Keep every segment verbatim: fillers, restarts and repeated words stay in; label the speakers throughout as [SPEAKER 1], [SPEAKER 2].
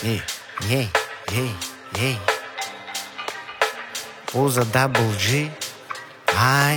[SPEAKER 1] Ей, ей, ей, ей. Пузо дабл джи, ай.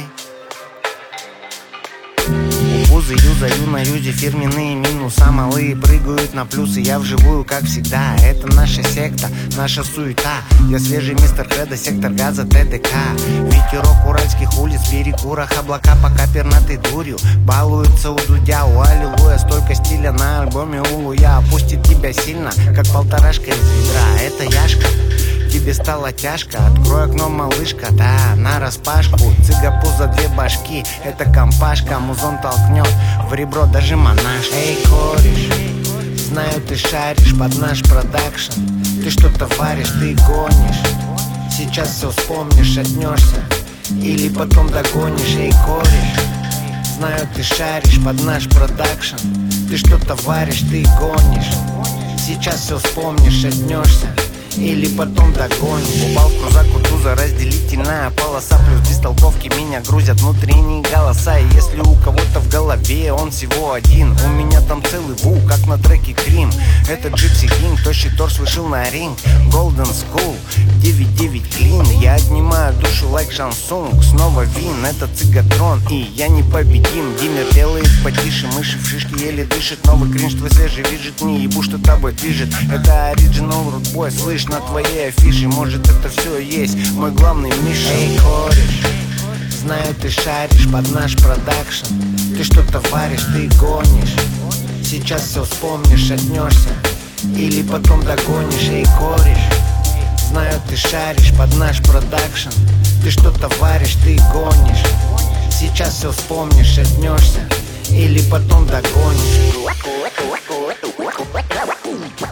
[SPEAKER 1] Пузы юзаю на юзе, фирменные минуса малые прыгают на плюсы, я вживую, как всегда. Это наша секта, наша суета. Я свежий мистер Хеда, сектор газа, ТДК. Ветерок уральских улиц, в перекурах облака пока пернатой дурью балуются у Дудя, у аллилуйя. Столько стиля на альбоме у Луя опустит тебя сильно, как полторашка из ведра. Это Яшка, тебе стало тяжко, открой окно, малышка, да, нараспашку. Цыгапу за две башки, это компашка, музон толкнет в ребро даже монашка. Эй, кореш, знаю, ты шаришь под наш продакшн. Ты что-то варишь, ты гонишь. Сейчас все вспомнишь, отнешься или потом догонишь. Эй, кореш, знаю, ты шаришь под наш продакшн. Ты что-то варишь, ты гонишь. Сейчас все вспомнишь, отнешься или потом догонишь. Упал в крузак у туза, разделительная полоса. Плюс бестолковки меня грузят внутренние голоса. И если у кого-то в голове он всего один, у меня там целый ву, как на треке Крим. Это Джипси Кинг, тощий торс вышел на ринг. Golden School, девять девять клин. Я отнимаю душу лайк шансунг. Снова вин, это цыгатрон, и я непобедим. Димер делает потише, мыши в шишке еле дышит. Новый кринж твой свежий виджет, не ебу, что тобой движет. Это оригинал рудбой, слышь, на твоей афише. Может, это все есть мой главный миша. Эй, кореш, знаю, ты шаришь под наш продакшн. Ты что-то варишь, ты гонишь. Сейчас все вспомнишь, отнешься или потом догонишь. Эй, кореш, знаю, ты шаришь под наш продакшн. Ты что-то варишь, ты гонишь. Сейчас все вспомнишь, отнешься или потом догонишь.